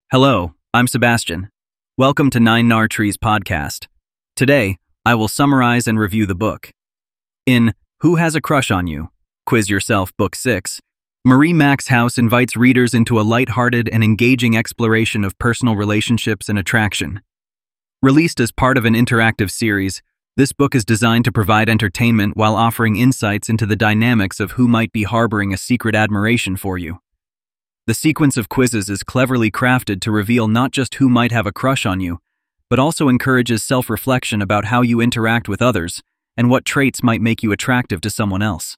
Hello, I'm Sebastian. Welcome to Nine Nar Trees podcast. Today, I will summarize and review the book. In Who Has a Crush on You? Quiz Yourself, Book 6, Marie Max House invites readers into a lighthearted and engaging exploration of personal relationships and attraction. Released as part of an interactive series, this book is designed to provide entertainment while offering insights into the dynamics of who might be harboring a secret admiration for you. The sequence of quizzes is cleverly crafted to reveal not just who might have a crush on you, but also encourages self-reflection about how you interact with others and what traits might make you attractive to someone else.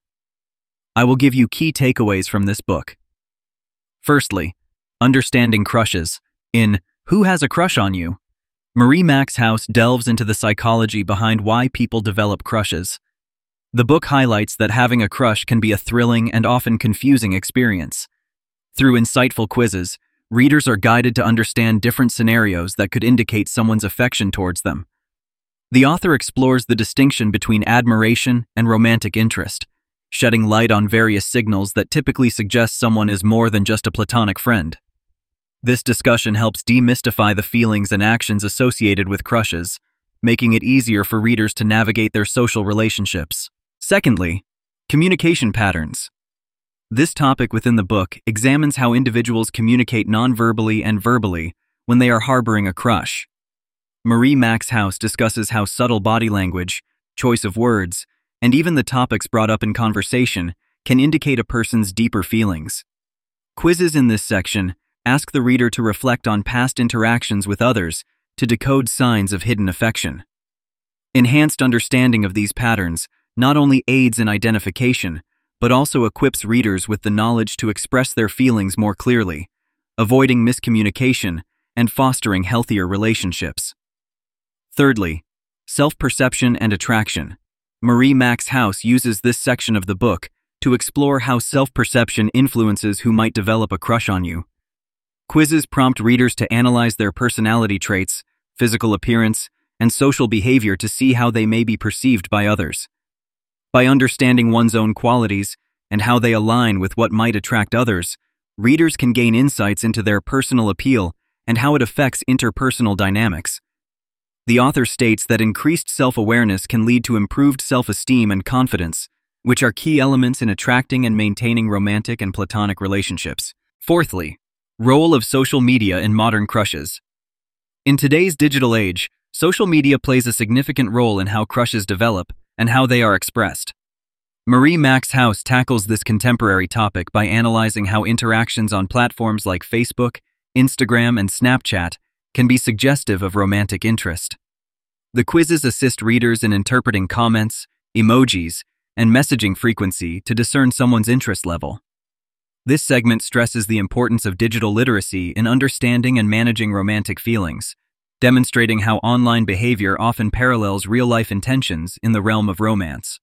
I will give you key takeaways from this book. Firstly, understanding crushes. In Who Has a Crush on You? Marie Max House delves into the psychology behind why people develop crushes. The book highlights that having a crush can be a thrilling and often confusing experience. Through insightful quizzes, readers are guided to understand different scenarios that could indicate someone's affection towards them. The author explores the distinction between admiration and romantic interest, shedding light on various signals that typically suggest someone is more than just a platonic friend. This discussion helps demystify the feelings and actions associated with crushes, making it easier for readers to navigate their social relationships. Secondly, communication patterns. This topic within the book examines how individuals communicate non-verbally and verbally when they are harboring a crush. Marie Max House discusses how subtle body language, choice of words, and even the topics brought up in conversation can indicate a person's deeper feelings. Quizzes in this section ask the reader to reflect on past interactions with others to decode signs of hidden affection. Enhanced understanding of these patterns not only aids in identification, but also equips readers with the knowledge to express their feelings more clearly, avoiding miscommunication and fostering healthier relationships. Thirdly, self-perception and attraction. Marie Max House uses this section of the book to explore how self-perception influences who might develop a crush on you. Quizzes prompt readers to analyze their personality traits, physical appearance, and social behavior to see how they may be perceived by others. By understanding one's own qualities and how they align with what might attract others, readers can gain insights into their personal appeal and how it affects interpersonal dynamics. The author states that increased self-awareness can lead to improved self-esteem and confidence, which are key elements in attracting and maintaining romantic and platonic relationships. Fourthly, role of social media in modern crushes. In today's digital age, social media plays a significant role in how crushes develop and how they are expressed. Marie Max House tackles this contemporary topic by analyzing how interactions on platforms like Facebook, Instagram, and Snapchat can be suggestive of romantic interest. The quizzes assist readers in interpreting comments, emojis, and messaging frequency to discern someone's interest level. This segment stresses the importance of digital literacy in understanding and managing romantic feelings, demonstrating how online behavior often parallels real-life intentions in the realm of romance.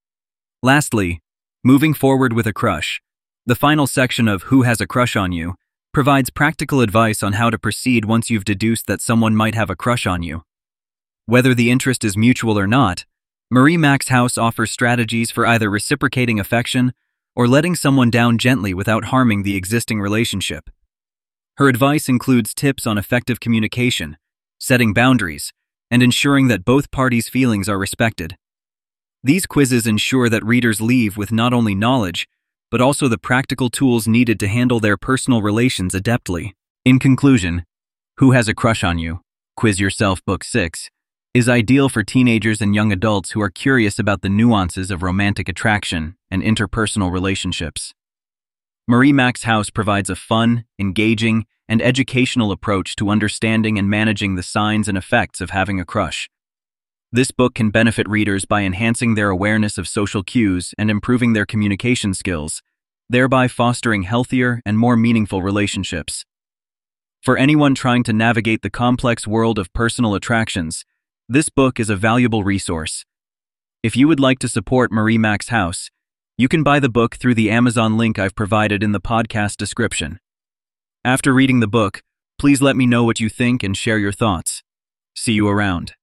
Lastly, moving forward with a crush. The final section of Who Has a Crush on You provides practical advice on how to proceed once you've deduced that someone might have a crush on you. Whether the interest is mutual or not, Marie Max House offers strategies for either reciprocating affection or letting someone down gently without harming the existing relationship. Her advice includes tips on effective communication, setting boundaries, and ensuring that both parties' feelings are respected. These quizzes ensure that readers leave with not only knowledge, but also the practical tools needed to handle their personal relations adeptly. In conclusion, Who Has a Crush on You? Quiz Yourself, Book 6, is ideal for teenagers and young adults who are curious about the nuances of romantic attraction and interpersonal relationships. Marie Max House provides a fun, engaging, and educational approach to understanding and managing the signs and effects of having a crush. This book can benefit readers by enhancing their awareness of social cues and improving their communication skills, thereby fostering healthier and more meaningful relationships. For anyone trying to navigate the complex world of personal attractions, this book is a valuable resource. If you would like to support Marie Max House, you can buy the book through the Amazon link I've provided in the podcast description. After reading the book, please let me know what you think and share your thoughts. See you around.